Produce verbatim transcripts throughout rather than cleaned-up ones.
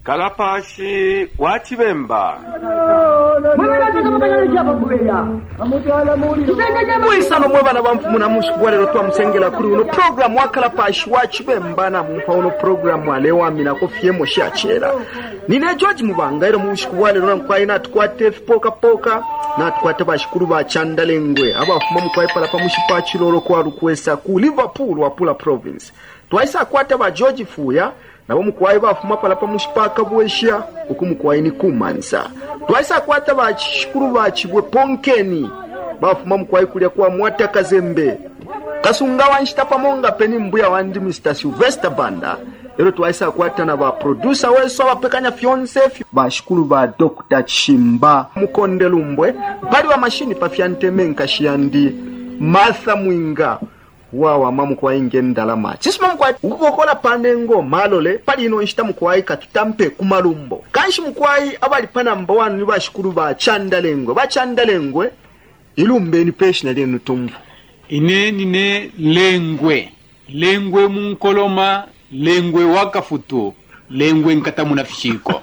Kalapashi wachibemba. Mwisano mwe bana bamfumu na mushibwale rotwa msengela kuri uno program wa Kalapashi wachibemba na mumpa uno program wale wa mina kofie moshachera. Nine George Mubanga ero mushibwale rona mkwa ina tukwate poka poka na tukwate bashikuru ba Chandalengwe abafuma mkwa ipala pa mushipachi loro kwa rukwesa ku Liverpool wa Pula province. Twaisa kwata ba George Fuya nabo mukwayi bafuma pala pa mushipaka bwesha ukumukwayi ni kumansa. Twaisa kwata ba shikuru ba chibwe Ponkeni bafuma mukwayi kulya kwa Mwata Kazembe kasunga wanshita pamonga peni mbuya wandi Mister Sylvester Banda. Ero twaisa kwata na ba producer weso abapekanya fiance ba shikuru ba Doctor Chimba Mukonde Lumbwe bali wa mashini pa fianteme nkashiyandi Martha Mwinga wawa mamu kwa inge ndalama. Chisi mamu kwa ukukola panengo malole pali ino nshita mkwai katutampe kumalumbo. Kanshi mkwai abali pana mbawanu ni bashikuru ba Chandalengwe. Ba Chandalengwe ilumbe ni peshina lenu tumfu. Ine nine lengwe. Lengwe munkoloma, lengwe wakafutu, lengwe nkatamu na fishiko.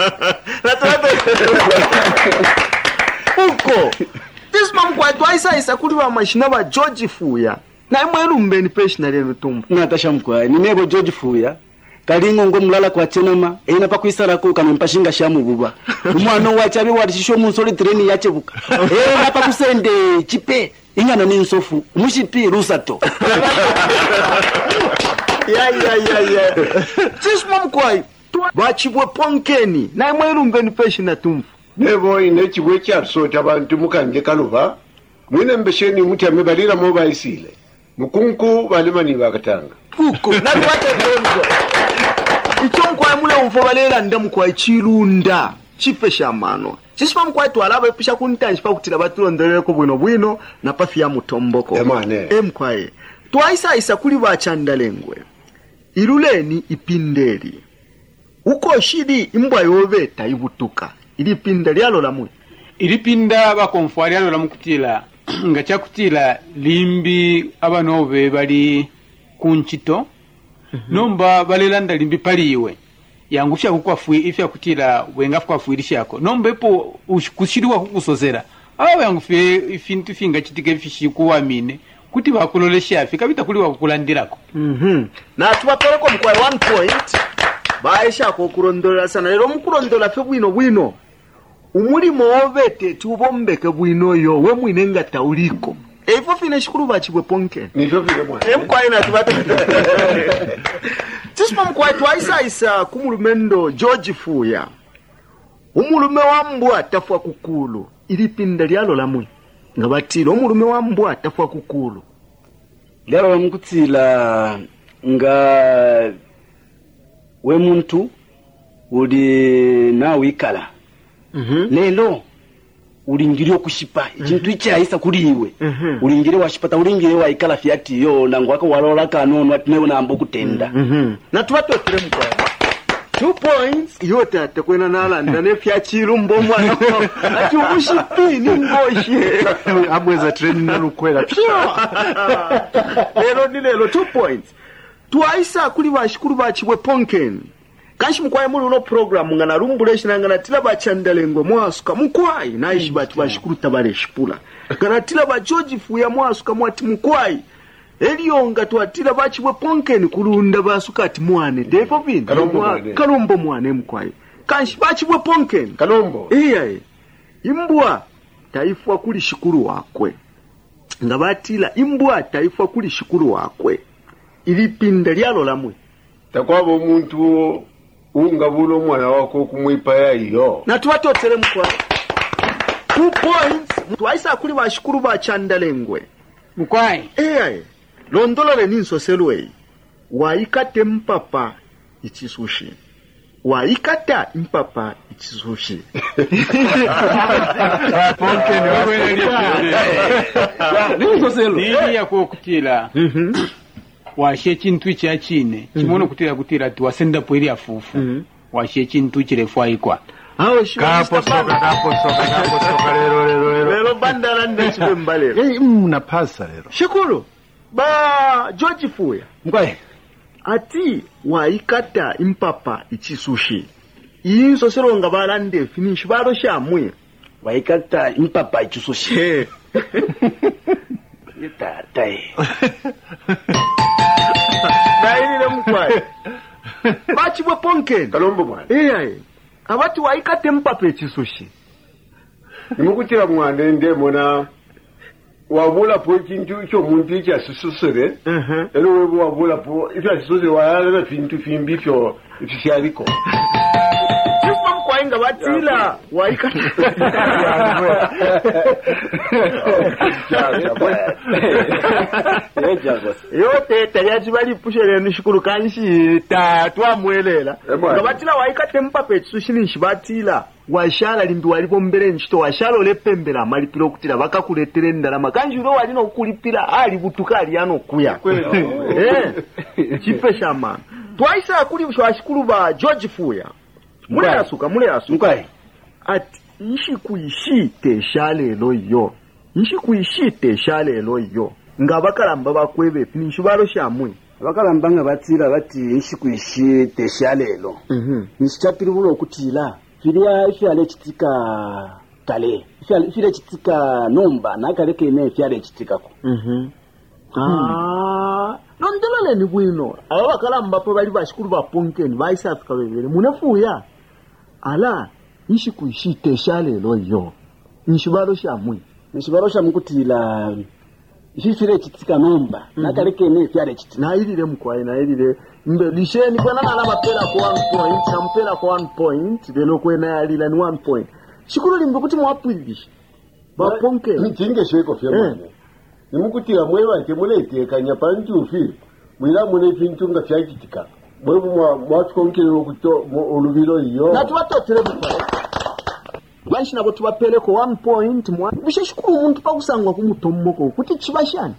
Uko. Chisi mamu kwa tuwaisa isa kuri wa mashina ba George Fuya. Na imwe lumbe ni peshina lenu tumfu. Natasha mkwai ni nebo George Fuya kalingo ngo mulala kwa chenoma ina pa kwisara ko kanampashinga shamu buba umwana wachabe warishisho munsori treni yachebuka eh napa kusende chipe ingana ni nsofu mushipi rusato ya ya ya ya tismo mkwai bachibwe Ponkeni na imwe lumbe ni peshina tumfu nebo ine chibwe chatso tabantu mukanje kaluba mwine mbesheni muti amebalira moba isile mukunku balimani bakatanga uko na twate ngonzo ichonko amule umfo balela ndamu kwa ichilunda chipesha mano chispa mkwa twalaba pisha kuntanji pa kutila batulondere ko bwino bwino na pafia mutomboko emane emkwae twaisa isa kuli ba Chandalengwe iluleni ipindeli uko shidi imbwa yobeta ibutuka ilipinda lyalo lamwe ilipinda bakonfwali lyalo lamukutila nga chakutila limbi abanobe bali kunchito mm -hmm. Nomba balelanda limbi paliwe yangusha kukwafu ifya kutila wengafu kwafuirisha yako nomba epo kushiriwa kukusozera awe yangufe ifintu finga chitike fishi kuwamine kuti bakulolesha afika bita kuliwa kukulandirako mhm mm na tuwapeleko mkwa one point baisha ko kurondora sana lero mukurondora fe bwino bwino umulimo wobete tubombeke bwino yo we mwinenga tauliko efo fine shikuru bachibwe Ponkeni nizo vile mwana emkwaye na tubate tisma mkwaye twaisa isa kumulumendo George Fuya umulume wa mbwa tafwa kukulu ilipinda lyalo lamwe ngabatilo umulume wa mbwa tafwa kukulu lyalo lamukutila nga we muntu uli na wikala mhm lelo ulingire okushipa ikintu icyahisa kuri iwe ulingire washipata ulingire wa ikala fiati yo nangwako walola kanono atnewe nambo kutenda mhm na tuwato tire mkwa two points yote atakwena nalanda ne fyachiro mbomwa ati ubushipi ni ngoshe abweza treni nalukwela lero ni lero two points twaisa kuli bashikuru bachibwe Ponkeni kanshi mkwaye muri uno program ngana rumbulesha ngana tila ba Chandalengwe mwasuka mkwayi naishi bati bashikuru tabare shipula ngana tila ba George Fuya mwasuka mwati mkwayi elionga twatila bachibwe Ponkeni kulunda basuka ati mwane depo bini kalombo mwane mkwayi kanshi bachibwe Ponkeni kalombo iya imbwa taifwa kuli shikuru wakwe ngabatila imbwa taifwa kuli shikuru wakwe ilipinda lyalo lamwe takwabo umuntu unga bulo mwana wako kumwipa yayo na tuwatotere mkwa two points twaisa kuli bashikuru ba Chandalengwe mkwai eh londolole ninso selwe waikate mpapa ichisushi waikata mpapa ichisushi Ponkeni wabwele ninso selo nili ya kukutila mhm washe chintu cha chine kimono kutira kutira tuwasenda poiri afufu mm -hmm. Washe chintu chirefu aikwa aho shi kapo soka kapo soka kapo soka lero lero lero lero bandala ndechwe mbalero eh mna pasa lero shikuru ba George Fuya mkwaye ati waikata impapa ichisushi inso seronga balande finish balo shamwe waikata impapa ichusoshi eh tata nailile mkwai bachi bwe ponken kalombo mwana eh abati waikate mpapa ichusoshi nimukutira mwana ende mona wabula po kintu cyo muntu cya sususere mhm ero webu wabula po ifya sususere wala fintu fimbi cyo ifyaliko Yuko mkwainga batila waikate yote tayaji bali pushere nishukuru kanshi tatwa mwelela ngabatila waikate mpapa ichusoshi nishibatila washala limbi walipo mbere nchito washala olepembera malipiro kutira bakakuletere ndalama kanji uro walino okulipira ali butuka ali ano kuya eh chipe shama twaisa akuli bashikuru ba George Fuya mule asuka mule asuka mkwai ati ishi kuishite shalelo yo ishi kuishite shalelo yo ngabakalamba bakwebe pinshubalo shamwe bakalambanga batira bati nshikuishi teshalelo mhm nishitapiri bulo kutila filia ifyale chitika kale ifyale ifyale chitika nomba nakale kene ifyale chitika ko mhm ah nondolale ni bwino aba bakalamba po bali bashikuru ba Ponkeni baisa afika bebere munafuya ala ishi kuishite shalelo yo nshubalo shamwe nishibaro sha mukutila ifyale chitika nomba nakale kene ifyale chitika na ilile mkwai na ilile mbe lisheni kwa nana na mapela kwa one point na mpela kwa one point velo kwena yalila ni one point shikuru limbe kuti mwapwidishi ba Ponke ntinge sheko fya mwana nimukutira mwewa ke mulete kanya pantu fi mwila mune fintu nga fyakitika mwebu mwa mwatukonkero kuto olubiro iyo na tuwatotere mkwai banshi nabo tubapele ko one point mwa bishe shikuru umuntu pakusangwa kumutommoko kuti chibashani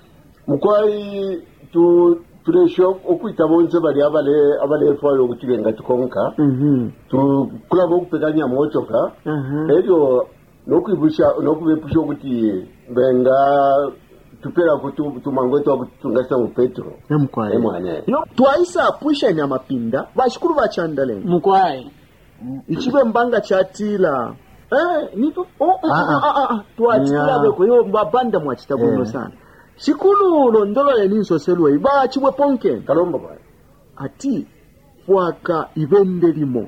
mukwai tu turesho okuita bonze bali abale abale fwayo kukigenga tukonka mhm tu kulabo kupekanya motoka mhm ejo nokwibusha nokubepusha kuti benga tupera kutu tumangweto kutungasa mu petro emkwai emwane yo twaisa pusha nya mapinda bashikuru bachandale mkwai ichibe mbanga chatila eh nito oh oh ah ah twachila Yeah. beko yo mbabanda mwachita bwino Yeah. sana sikulu londolo yeninso selwe iba chibwe Ponken kalomba bwana ati fwaka ibende limo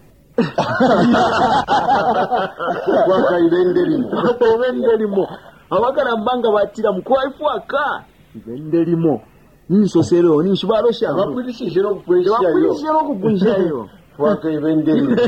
kwaka ibende limo ibende limo abakala mbanga batira mkwa ifwaka ibende limo ninso selwe ninshibalo sha bakwilishije no kukwesha yo bakwilishije no kubunja yo kwaka ibende limo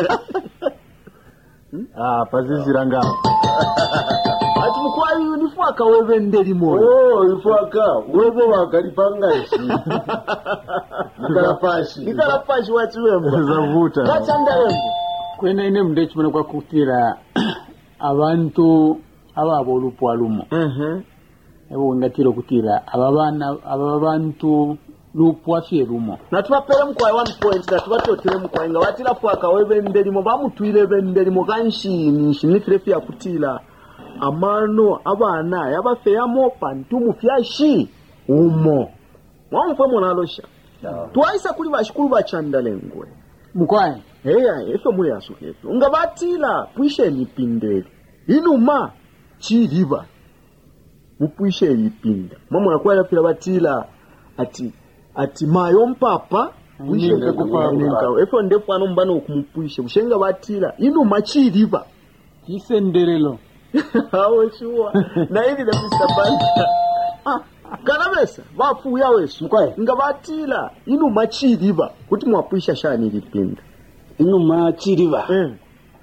ah pazizira ngao ati mkwa yu ni fwaka webende limo oh ifwaka webo wakalipanga ishi nikalapashi nikalapashi wachiwembo zavuta kachandalemo kwena ine mndechi mwana kwa kutira abantu ababo olupwa lumo mhm ebo ngatiro kutira ababana ababantu lupwa fye lumo na tubapele mkwai one point na tubatotele mkwai nga watila fwaka webende limo bamutwile bende limo kanshini shinifire fya kutila amano abana yabafeyamo pantumu fyashi umo wamfwe monalosha twaisa kuli bashikuru bachandalengwe mkwai heya efe muli asukefe nga batila pwishe lipindeli inuma chiliba mupwishe lipinda mama yakwala pila batila ati ati mayo mpapa pwishe Ninga kupa kupa efe ndefu ano mbano kumupwishe ushenga batila inuma chiliba kisenderelo hawe shuwa na hili na mister Banda ah kanabesa bafuya wesu mkwai nga batila inuma chiliba kuti mwapwisha shani lipinda inuma chiriva eh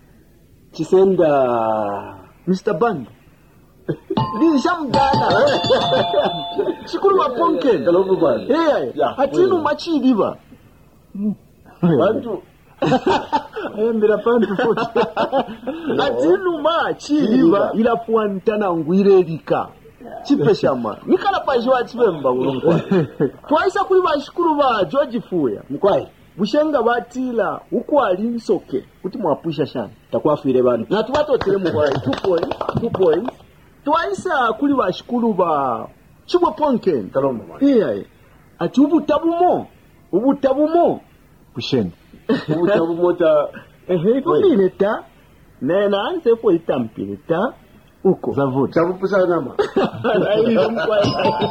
chisenda mister Banda lishamdana sikuru wa Ponken kalomba bwana eh Ya, atinu machiliba bantu ayembera pantu futi atinu machiliba ila fuantana ngwirelika chipeshama nikala pajwa chibemba urongo twaisa kuli bashikuru ba George Fuya mkwai bushenga batila uko ali nsoke kuti mwapusha shana takwafire bantu na tubatotele mu kwa two points two points twaisa kuli bashikuru ba chibwe Ponken kalomba bwana iya ati ubutabumo ubutabumo busheni ubutabu mota ehe tumine ta nena anse fo itampile ta uko Zavuta. tabu pusana ma ayi mkwa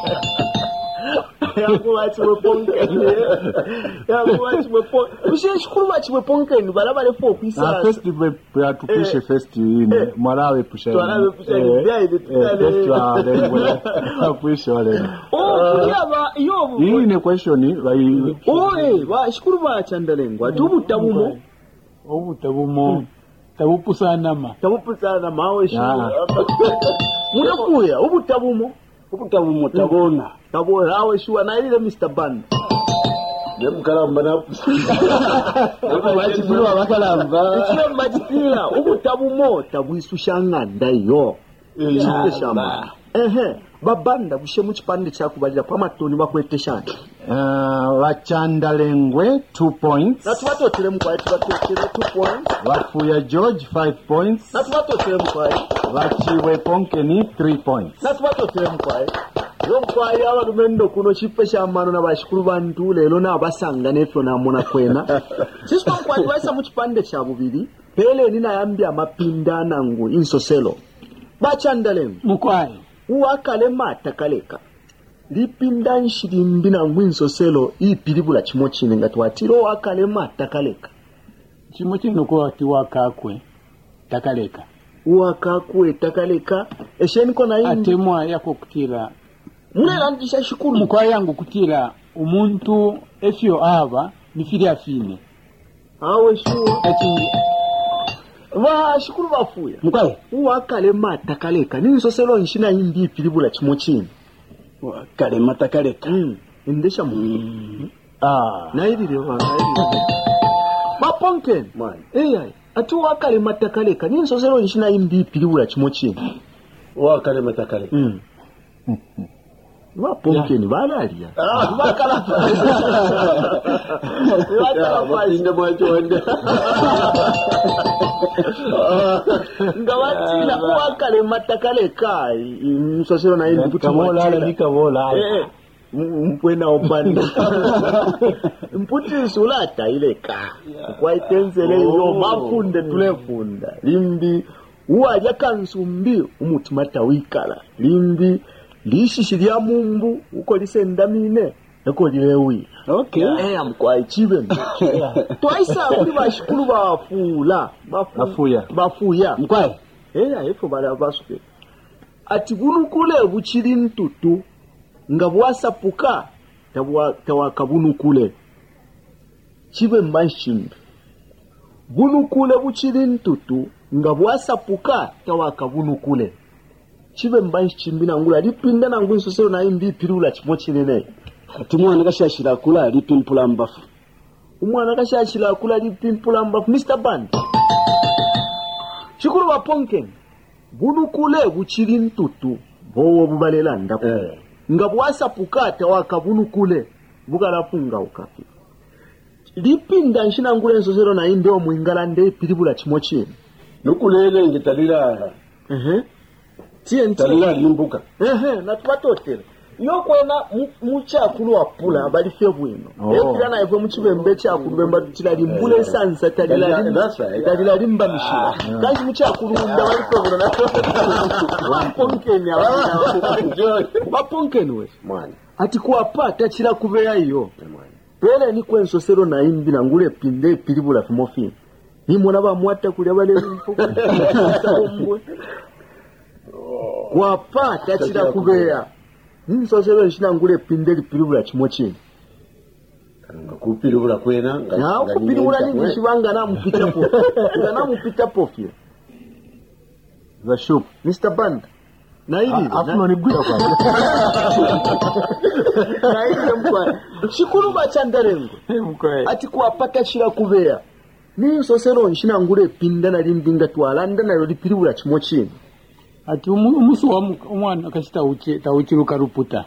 yangu wachi weponkeni yangu wachi weponkeni ushe shukuru wachi weponkeni balabale fo Ah, kwisa first we we atupishe Eh. first ine Eh. mwarawe pusha. Twarawe pusha ine. Bia ile tutale. First wa le apuishe wale. oh kuyaba yobu Hii ni question bai oe ba shukuru ba chandalengwa tubutabumo obutabumo tabupusanama tabupusana mawe shu Ah. munakuya ubutabumo ubutabu mutabona tabo hawe shu anaile Mister Band nemkalamba na bachifirwa bakalamba. ikiwa mbajitila ubutabumo tabwisushanga ndayo Yamba. shamba ehe babanda bushe mu kipande kyakubalira kwa matoni bakweteshana Ah, Wachandalengwe two points. natubatotele mukwaye tubatotele two points Wafuya George five points. natubatotele mukwaye Wachiwe Ponkeni three points. natubatotele mukwaye yo mukwaye abalumendo kuno kipe kyamano n'abashikulu bantu leero n'abasanga n'efyo namona kwena siswa mukwaye baisa mu kipande kya bubiri pele nina yambya amapinda nangu insoselo bachandalengo mukwaye uwakale mata kaleka lipinda nshirimbi nangu insoselo ipilibula chimo chine nga twatiro wakale mata kaleka chimo kino ko tiwakakwe takaleka uwakakwe takaleka esheni kona indi atemwa yako kutila munela ndisha shukuru mukwaye yangu kutila umuntu efyo aba nifiri afine awe shuwa ati wa shukuru bafuya mukwaye uwakale mata kaleka ninsoselo nshina indi ipilibula chimo chine kale matakaleka mm indesha mu Ah. na hili leo naili maponken man eh atu wakale mata kaleka ninsoselo nshina indi ipilibula chimo chine wa kale matakale mm maponken balalia bakala bakala mapinda mwachonde ngawatila uwakale matakale kai msosero na hindi Kabola ala nikabola. eh mpwena opanda mputi sulata ile ka kwa itenzele yo mafunde tulefunda limbi uwaja kansumbi umutimata wikala limbi lishishi lya mumbu uko lisendamine eko lilewi okay eh amkwa ichibe twaisa kuri bashikulu bafula Bafuya. bafuya mukwaye eh ayefo bala basuke ati bunukule buchiri ntutu nga bwasapuka tabwa tawakabunukule chibe mbashimbi bunukule buchiri ntutu nga bwasapuka tawakabunukule chibe mbashimbi nangula lipinda nangu nsosero na imbi pirula chimo chinene ati mwana kashashira kula lipimpula mbafu umwana kashashira kula lipimpula mbafu Mister Band shukuru wa ponken bunukule buchiri ntutu bowo bubalela ndapo eh nga bwasapukata wakabunukule bugalafunga ukafi lipinda nshina ngule nsosero na inde omwingala nde pilibula chimo chini nukulele ngitalila ehe tie talila limbuka ehe natwatotera yo kwena muchakulu wapula abali fye bwino Oh. ekira na ife muchibembe chakulu bemba tutila limbule sansa talila Talila- limba that's right. talila limba mishira kanji muchakulu unda bali fye bwino na waponkeni abali waponkeni we man ati kuwapata chira kubeya iyo man pele ni kwensosero na imbi na ngule pinde pilibula fumofini ni mwana ba mwata kule bale mfuko kuwapata chira kubeya ninsosero nshina ngule pinde pilibula chimo chini nga kupilibula kwena nga na nga kupilibula nyinyi ningi shibanga na mpita po nga na mpita po fie The shop. Mister Band na hili Afuno ni gwira kwa. na hili mkwa shikuru bachandarengo Mkwaye. ati kuwapata chira kubeya ninsosero nshina ngule pinda na limbinga twalanda na lipilibula chimo chini ati umu- umusu wa mu- umwana kashita uchi tauchiruka ruputa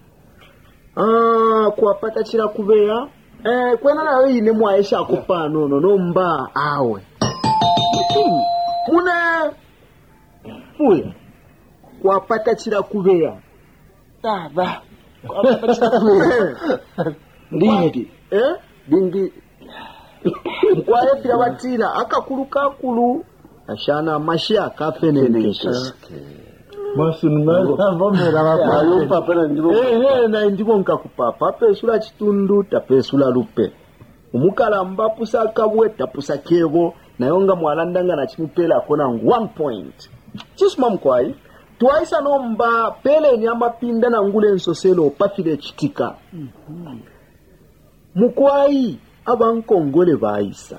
Ah, kuwapata chira kubeya eh kwena nayo ine mwaisha kupa nono nomba awe Lakini, muna fuya kuwapata chira kubeya taba kuwapata chira kubeya. Lindi eh dingi mkwaye pira batira akakuluka akulu ashana mashia kafenenkesha Masunga vomera ayo papa na ndimo eh eh na ndimo nkakupapa pesula chitundu tapesula lupe umukalamba pusa kabwe tapusa kebo nayonga mwalandanga na chimupela akona one point chisuma mkwai twaisa nomba pele ni amapinda na ngule nsoselo pafile chitika mukwai abankongole baisa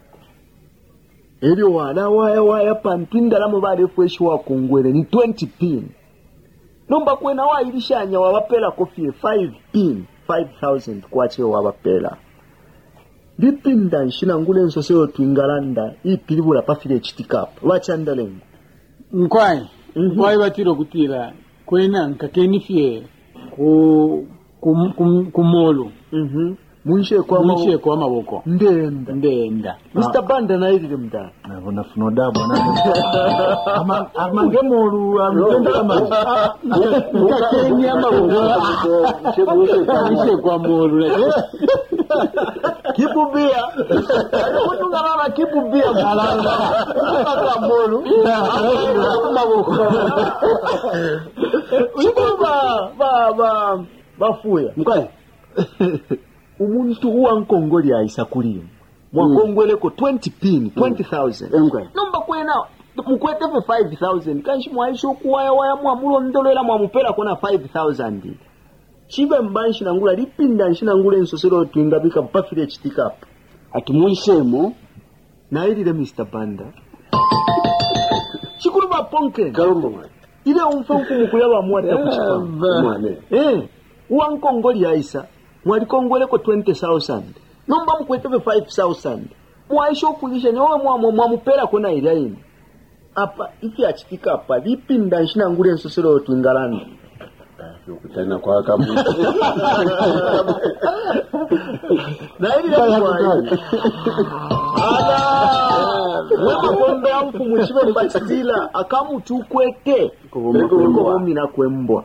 elio wala waya waya pampinda la mubale fresh wa kongwele ni twenty pin nomba kwena wa ilishanya wabapela kofi five pin five thousand kwache wabapela lipinda nshina ngule nsoselo twingalanda ipilibula pafile chitika wachandalengo nkwai nkwai batiro kutila kwena nkakenifie ku kum kum kumolo mhm munshe kwa munshe kwa maboko ndenda ndenda Mister Banda na ili mda nabona funoda bona ama amange molu amtenda kama nkakenya maboko munshe kwa molu kibubia watu ngana kibubia malanga kwa molu maboko uliba ba ba bafuya mkwai umuntu uwa nkongoli aisa kulimu mwakongwele ko twenty pin twenty thousand mkwai nomba kwena mukwete for five thousand kanshi mwaisho kuwaya waya mwamulo ndoloela mwamupela kona five thousand chibe mbanshi nangula lipinda nshina ngule nsoselo tuingabika mpafile chitika apa ati munshemo na ili le Mister Banda chikuru ba ponke kalombo mwana ile umfanku mukuyaba mwata kuchipa mwana eh uwa nkongoli aisa mwali kongwele ko twenty thousand nomba mukwete for five thousand mwaisho kulisha nyowe mwa mwamupela kona ile yini apa iki achitika apa lipinda nshina ngule nsoselo tuingalanda yokutana kwa kamu na ili la mwai ala wewe kombe amfu muchibe mbatila akamu tukwete ko mina kwembwa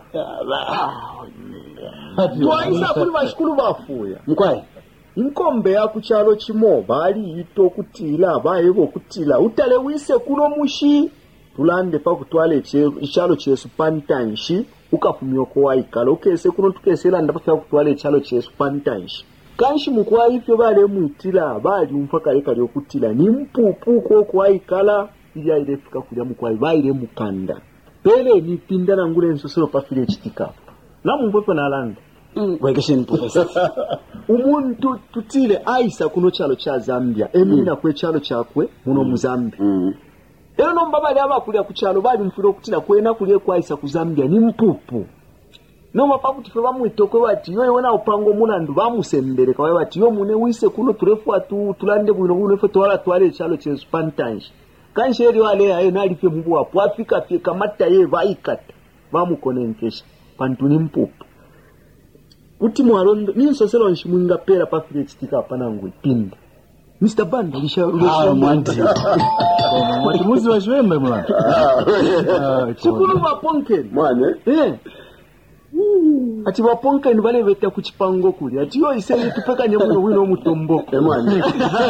twaisa kuli bashikulu bafuya mkwai inkombe ya kuchalo chimo bali ito kutila bayebo kutila utale wise kuno mushi tulande pa kutwale chalo chesu pantanshi ukafumyo kwa ikalo kese kuno tukesela ndapfa kutwale chalo chesu pantanshi kanshi mukwa ifyo bale muitila bali umfaka leka lyo kutila ni mpupu ko kwa ikala ili aile fika kulya mukwa baile mukanda pele ni pinda na ngule nsosoro pafile chitika na mumpepo na landa wekesheni professor umuntu tutile aisa kuno chalo cha Zambia emina kwe chalo chakwe muno mu Zambia ero nomba bali abakulya ku chalo bali mfiro kutila kwena kulye kwa aisa ku Zambia ni mpupu nomba pakuti fe bamwitokwe bati yoyo wona upango munandu bamusembere kawe bati yo mune wise kuno turefu atu tulande buno buno fe twala twale chalo che spantange kansheri wale ayo nali fe mubu wapo afika fe kamata ye vaikata bamukonenkesha pantuni mpupu uti mwarondo ni nsoselo nshimwinga pera pa file chitika apanangu ipinda Mister Banda lisha ah mwanti mwachimuzi wa shwembe mwana chikuru baponken mwana eh ati baponken bale beta kuchipango kuli ati yo iseye tupeka nyamuno wino mutombo mwana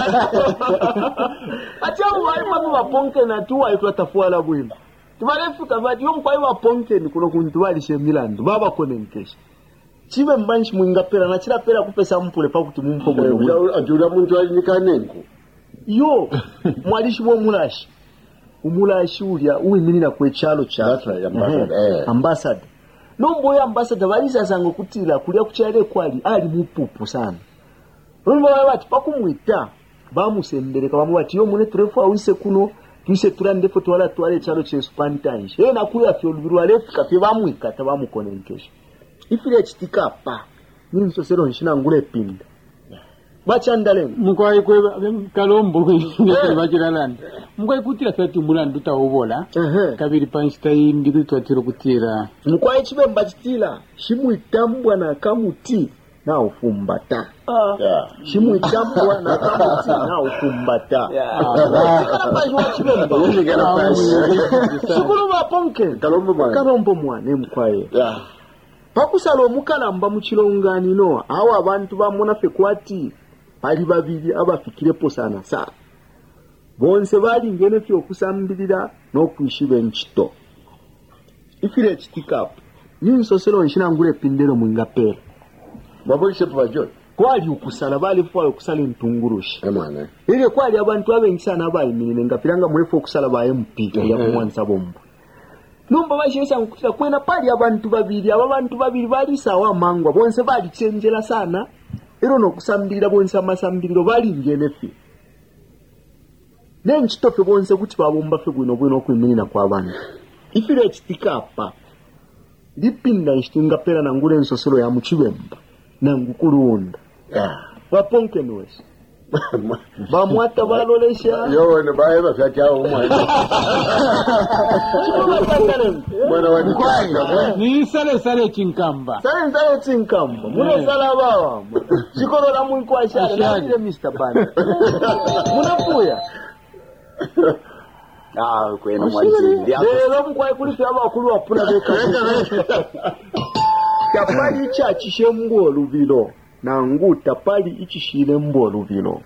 ati abo bali mabu baponken atu ayi twatafuala bwino tubalefuka bati yo mkwai baponken kuno kuntu bali shemilandu baba konenkesha chibe mbanchi mwinga pera na chira pera kupesa mpule pa kuti mumpo mwana ajura muntu alikanenko yo mwalishi wo mulashi umulashi ulya uyimirira kwe chalo cha ambassador ambassador nombo ya ambassador baliza zango kutila kulya kuchale kwali ali mupupu sana nombo bati pakumwita bamusembereka bamu bati yo mune turefu awise kuno twise turande foto wala twale chalo che spantange e na kuya fyo lubirwa lefika pe bamwika tabamukonenkesha ifile chitika pa ninso sero nshina ngule pinda bachandale mukwai kwe kalombo kwe bajiralanda mukwai kutira fati mulandu tawobola kabiri panchtai ndiri twatiro kutira mukwai chibe mbachitila shimu itambwa na kamuti na ufumbata yeah shimu itambwa na kamuti na ufumbata shukuru baponke kalombo mwana kalombo mwana mkwai yeah pakusalo mukalamba muchilongani no awo abantu bamona fe kwati pali babiri abafikirepo sana sana bonse bali ngene fyo okusambirira n'okwishiba enkito ifire ekitikapu ninsosero nshinangule pindero mwingapera Mabolishe pajo. kwali okusala bali fwa okusala entungurushi Emwana. ile kwali abantu abengi sana abayimirire ngapiranga mulefu okusala ba M P ya kumwanisa bombo nomba bashesha nkutira kwena pali abantu babiri aba bantu babiri bali sawa mangwa bonse bali chenjera sana ero nokusambirira bonse amasambiriro bali ngenefi nenchitofe bonse kuti babomba fe gwino bwino okwimirira kwa abantu ifire chitikapa lipinda ishtinga pera na ngule nsosero ya muchibemba na ngukulunda waponke nwesi bamwata balolesha Yo ne bae ba fyakya umwana. Mwana wa Nkwanga. Ni sale sale chinkamba. sale nsale chinkamba muno sala bawa chikorola mwiko ashara na mister Bana munapuya Ah, kwena mwanzindi. lero mkwai kulifya abakulu wapuna beka tapali chachishe mbolu na nguta pali ichishire mbolu vilo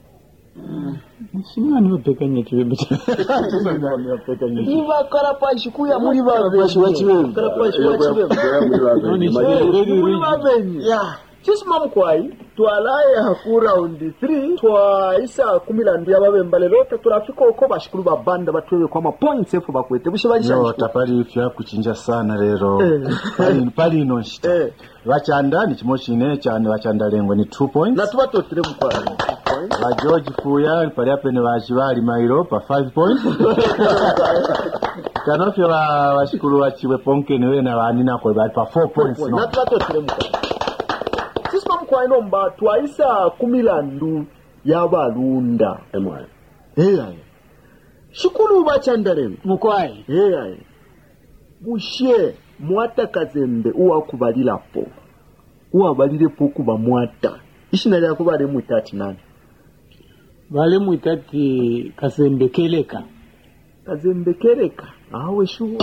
Simani wapekanye chibebeta. iva karapashi kuya muri babenyi wachiwembe karapashi wachiwembe muri babenyi chisima mkwai twalaye haku round three twaisa kumilandu y'ababemba lero turafika uko bashikuru babanda batwewe kwa mapoints efu bakwete bushe balisha Yo tapali ifya kuchinja sana lero. Pali pali ino nshita. eh Wachanda ni chimo chine cyane wachanda lengo ni two points. na tubatotire mkwai Wa George Fuya pali apene wachibali mairo pa five points. Kanofyo wa washikuru wachiwe ponke niwe na wanina kwa bali pa four points na no. tubatotire mkwai chisima mkwai nomba twaisa kumilandu y'abalunda Emwana. eya shikulu bachandarengo Mukwai. eya bushe mwata kazembe uwa kubalilapo uwa balilepo kuba mwata ishina lya kubale mu thirty-nine Bale mwitati kasembe keleka. kazembe kereka awe shuwa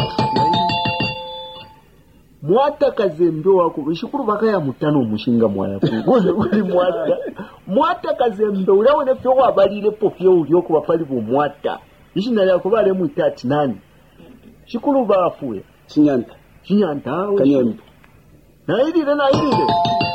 mwata kazembe wako shikuru bakaya mutano mushinga mwaya kugoze kuli mwata mwata kazembe ulawone fyo wabalilepo fyo ulyo kuba pali bu mwata ishina lya kubale mu thirty-nine shikuru bafuye Chinyanta. chinyanta awe Kanyembe. na ilile na ilile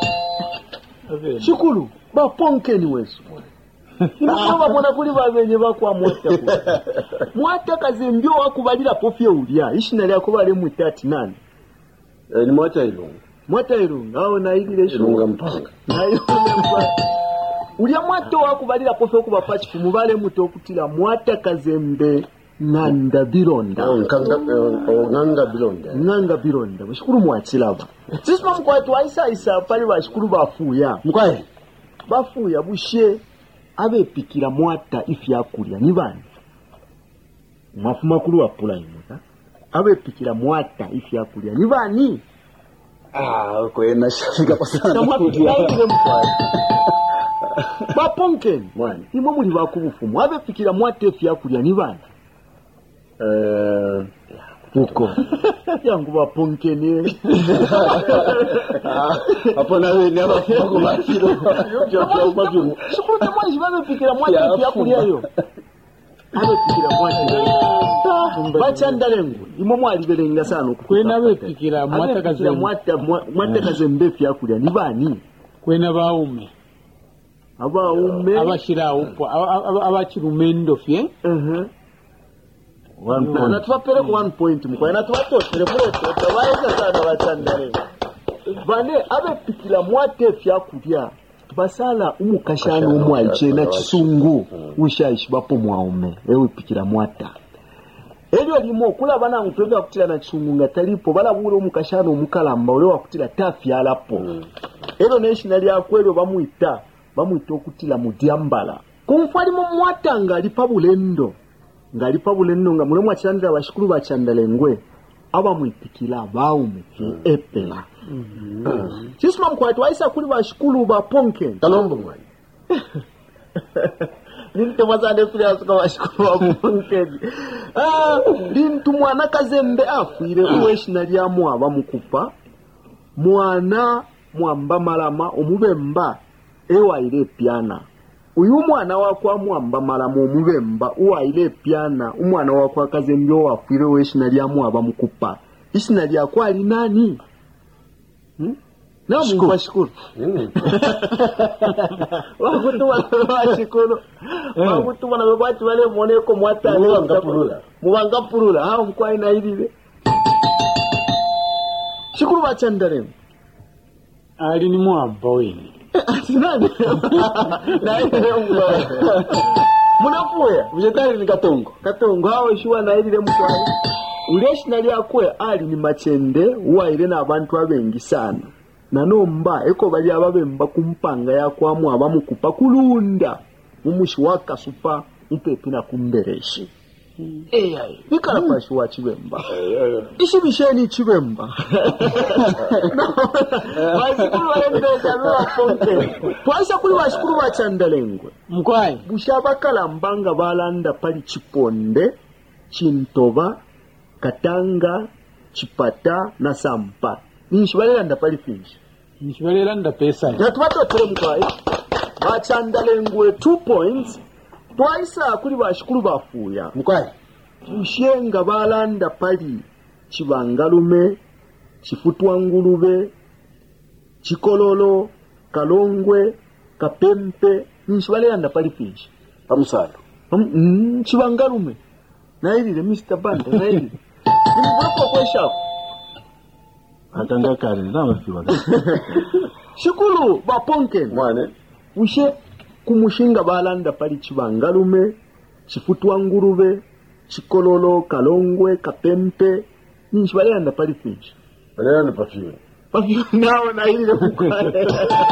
shikulu baponkeni wesu inakaba bona kuli babenye bakwa mwata ku mwata kazembyo wakubalira pofye ulya ishina lya kubale mu thirty-nine Ni mwata ilunga. mwata irunga aho na ilile Ilunga mpanga. na ilile mpanga ulya mwata wakubalira pofye kuba pachi kumubale muto okutira mwata kazembe nganda bironda Nkanga nganga bilonda. nganga bironda bashikuru mwachilaba sisima mkwatu aisa isa pali bashikuru bafuya Mkwai. bafuya bushe abepikira mwata ifya kulya ni bani mafuma kulu wa pula imuta abepikira mwata ifya kulya ni bani Ah, kwena shafika kwa sana. tamwapikira mkwatu baponkeni Mwana. imwe muli bakubufumu abepikira mwata ifya kulya ni bani Eh uko. yangu baponkeni Hapo na wewe ni hapa kwa makilo. shukuru tamwaji babepikira mwata ifya kulya yo abepikira mwata bachandalengo imwe mwalibelenga sana Kwena bepikira mwata kazembe. mwata mwata kazembe fya kulya ni bani Kwena baume. abaume Abashira upo. Abachirumendo fye. ehe One na point. tuwapele ku one point mkwa na tuwatotele kuleto tabaeza sana bachandalengo bane abepikira mwata fya kulya basala umukashani umwaiche na chisungu ushaishi bapo mwaume ewe pikira mwata elyo limo kula bana ngutwega kutira na chisungu ngatalipo bala bule umukashani umukalamba ule wakutira tafya alapo elo national yakwelyo bamuita bamuita okutira mudyambala kumfali mu mwata ngali pabulendo ngali pabulendo nga mule mwachandira bashikuru bachandalengwe abamwipikira baume epela chisima mkwatu waisa kuli bashikuru baponke Kalombo mwana. Ninte mazande filias kwa bashikuru baponke ah lintu mwana kazembe afire uweshi lya mwa bamukupa mwana mwamba malama omubemba ewa ile piana uyu mwana wakwa mwamba malamu omubemba uwa ile piana umwana wakwa kazembyo wakwire weshina lya mwaba mukupa ishina lya kwa ali nani hmm? Na Mungu washukuru. Wakutu washukuru. Wakutu wana wabati wale moneko mwata Mubanga purula. Mubanga purula. Hao mkwa ina hili. Shukuru bachandare. Ali ni mwamba wini. Nani? Na ile mwa. Munafuya. Ujetari ni katongo. Katongo hao shuwa na ile mkwa. Uleshi nali akwe ali ni machende uwa ile na abantu abengi sana. Nanomba eko bali ababemba kumpanga yakwamu abamukupa kulunda mumushi waka supa mpepi na kumbereshi hmm. Eyai nikala hmm. Pashi wa chibemba ishi bisheni chibemba wasikuru walendeza mewa ponke twaisa kuli washikuru wachandalengwe mkwai bushabakala mbanga balanda pali chiponde chintoba katanga chipata na sampa nishibalela ndapali finshi nishibalela ndapesa na tubato tere mkwai bachandalengwe two points twaisa kuli bashikuru bafuya mkwai ushenga balanda pali chibangalume chifutwa ngulube chikololo kalongwe kapempe nishibalela ndapali finshi pamusalo mm, chibangalume na hili mister Banda na hili nimwapo kwa shako atanga kare ndama fiwa shikulu baponke mwane ushe kumushinga balanda pali chibangalume chifutwa ngurube chikololo kalongwe kapempe nishibalenda pali finch balenda pafiwe pafiwe nao na ile mkwale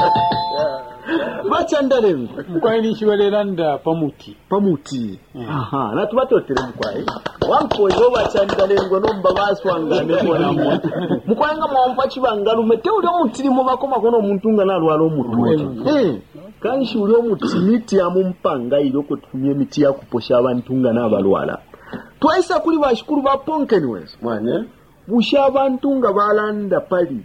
bachandalengo mkwai nishibalenda pamuti pamuti yeah. Aha na tubatotere mkwai wanko yo bachandalengo nomba baswangane bona mu mkwai nga mwampa chibangalume te uli omutirimo bakoma kono omuntunga nalwala omutu eh kanshi uli omutimiti amumpanga ile okutumye miti ya kuposha abantunga nabalwala twaisa kuli bashikuru baponkeni wese mwanye busha abantunga balanda pali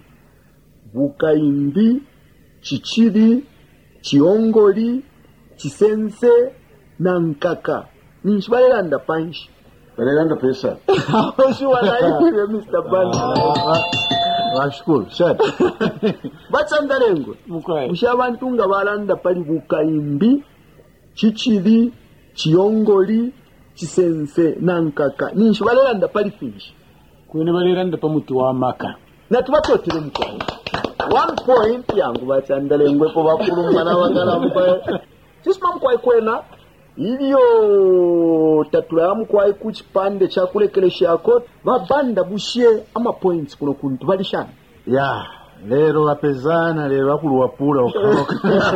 bukaimbi chichiri chiongoli chisense na nkaka nishibalelanda panshi balelanda pesa oshuwa na ile mister Banda washukuru shati bachandalengo mkwai bushabantunga balanda pali bukaimbi chichiri chiongoli chisense na nkaka nishibalelanda pali finshi kwene balelanda pamuti wa maka na tubatotire mkwai one point yangu bachandalengwe po bakulumba na wangala mpa sisma mkwai kwena iliyo tatula mkwai kuchipande cha kulekelesha yako babanda bushie ama points kuno kuntu balishana ya lero bapezana lero bakulu wapula okaloka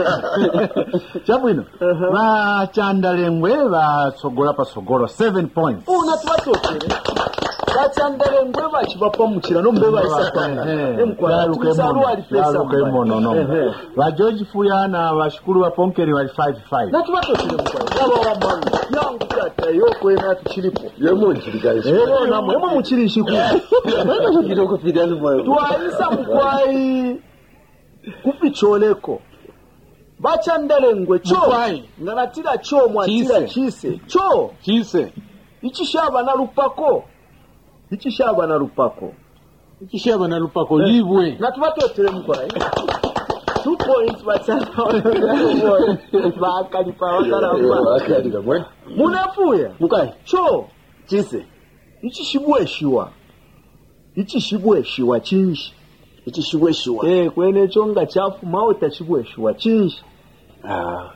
chabwino bachandalengwe basogola pasogolo seven points una tubatotire bachandalengwe bachibapa mukira no mbe bayisakanga emkwala mono no ba George Fuyana bashukuru baponkeri bali five five na tubatotire mkwala yabo bamana yangu kata yoko ena tuchilipo yemo chiligaisi ero na mwemo mukiri shiku bana kidoko fidani mwe twaisa mkwai kupicholeko bachandalengwe cho ngaratira cho mwatira chise cho chise ichi shaba na lupako ichi shaba na lupako ichi shaba na lupako libwe na tubatotere mkwai two points bachanda bakali pa wakaramba bakali kamwe munafuya mkwai cho chise ichi shibweshiwa ichi shibweshiwa chinshi ichi shibweshiwa eh kwene chonga chafu mauta shibweshiwa chinshi ah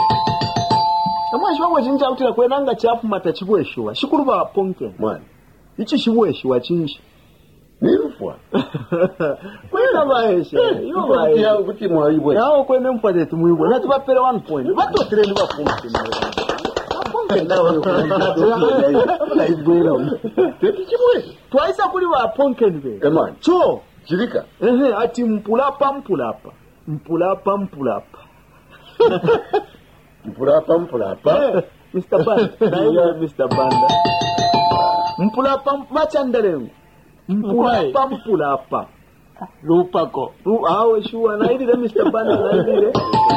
amwa shibwe chinja utira kwenanga chafu mata shibweshiwa shikuru ba ponke mwana ichi shibweshiwa chinshi nilufwa kwena baesha yo bae ya kuti mwaibwe yao kwene mpate tumuibwe na tubapere one point bato treni ba ponke ponke ndawo na ibwera teti chibwe twaisa kuli ba ponke nbe emani cho chilika ehe ati mpulapa mpulapa mpulapa mpulapa mpulapa mpulapa mister Banda na mister Banda mpulapa bachandalengo mpulapa mpulapa Lupako. Awe shuwa na ili mister Bana na ili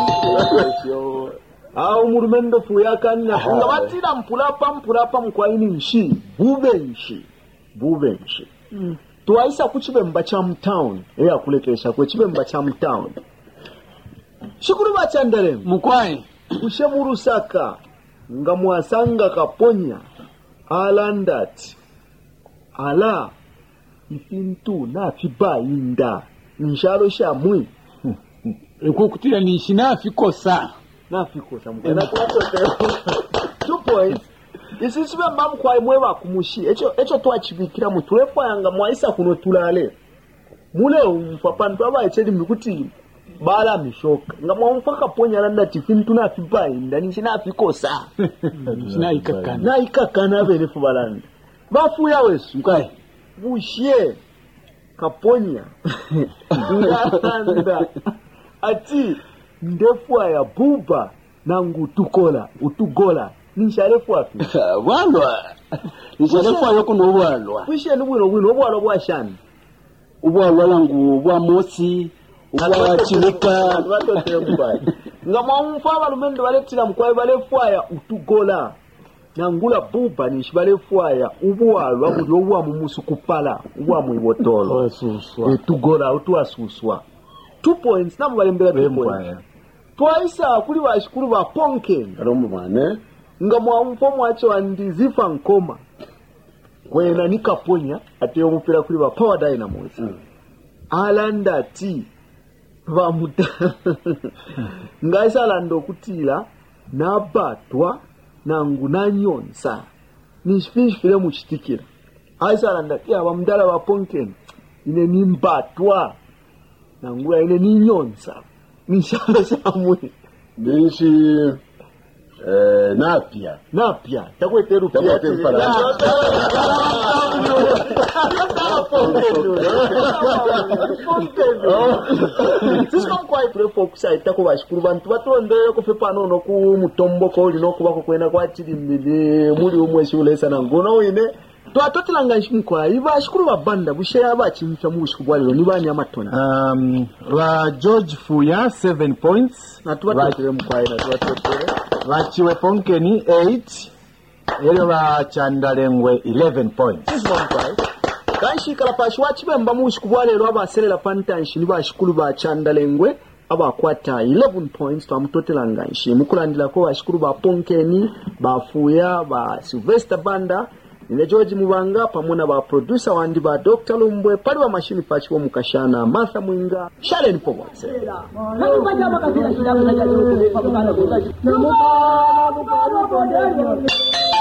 awo murumendo fuyakanya nga batira mpulapa mpulapa mkwaini nshi bube nshi bube nshi mm. Tuwaisa kuchibe mbacha town eya kulekesha kwe chibe mbacha town shukuru bachandale mukwai kushemurusaka nga mwasanga kaponya alandati ala ifintu na fiba inda nshalo shamwi eko kutira nishina fikosa na fikosa mkena kwatote two points isisibe mbamu kwa imwewa kumushi echo echo twachibikira mutulefa yanga mwaisa kuno tulale mule umfapantu aba echedi mikuti bala mishoka nga mwamfaka ponya landa tifintu na fiba inda nishina fikosa nishina ikakana na ikakana benefu balanda bafu ya wesu mkai bushie kaponya nganda ati ndefu ya buba nangu utukola utugola nisharefu afi walwa nisharefu ayoko no walwa bushie nubwino bwino obwalo bwashani ubwalwa langu bwa mosi ubwa chilika nga mwamfa balumendo baletira mkwaye balefwaya utugola nangula buba nishibalefwaya ubwalwa buli obwa mumusu kupala ubwa mwibotolo Osuswa. etugola utuasuswa two points namu balembera two points twaisa kuli bashikuru ba ponken Aromu mwane. nga mwamfa mwacho andizifa nkoma kwena nikaponya ate omupira kuli ba Power Dynamos mm. alanda ti bamuta ngaisa lando kutila nabatwa nangu nanyonsa nishifishifile muchitikira aisa landa ti abamdala ba ponken ine nimbatwa nangu ya ine ninyonsa nishalo shamwe Nishi eh napia. napia takweteru pia Takweteru pala. Sisi kwa ipre focus itako bashikuru bantu batondeye ko fepa nono ku mutombo ko lino kuba ko kwena kwa tiri mbili muri umwe shule sana ngono ine to atotilanga nshimukwa iba shikuru babanda busheya bachimfa mu bushikubwaliro ni bani amatona Um, Ra George Fuya, seven points. na tubatotele mukwa ina tubatotele Ra Chiwe Ponkeni, eight. Ere Ra Chandalengwe, eleven points. sisi mukwa kanshi kala pashi wachibe mba mu bushikubwaliro abaserera pantanshi ni bashikuru ba Chandalengwe abakwata eleven points twamutotelanga nshi mukulandira ko bashikuru ba Ponkeni ba Fuya ba Sylvester Banda Nile George Mubanga pamona ba producer wandi ba Doctor Lumbwe pali wa mashini pachi wa mukashana Martha Mwinga Shalen Powatse Namo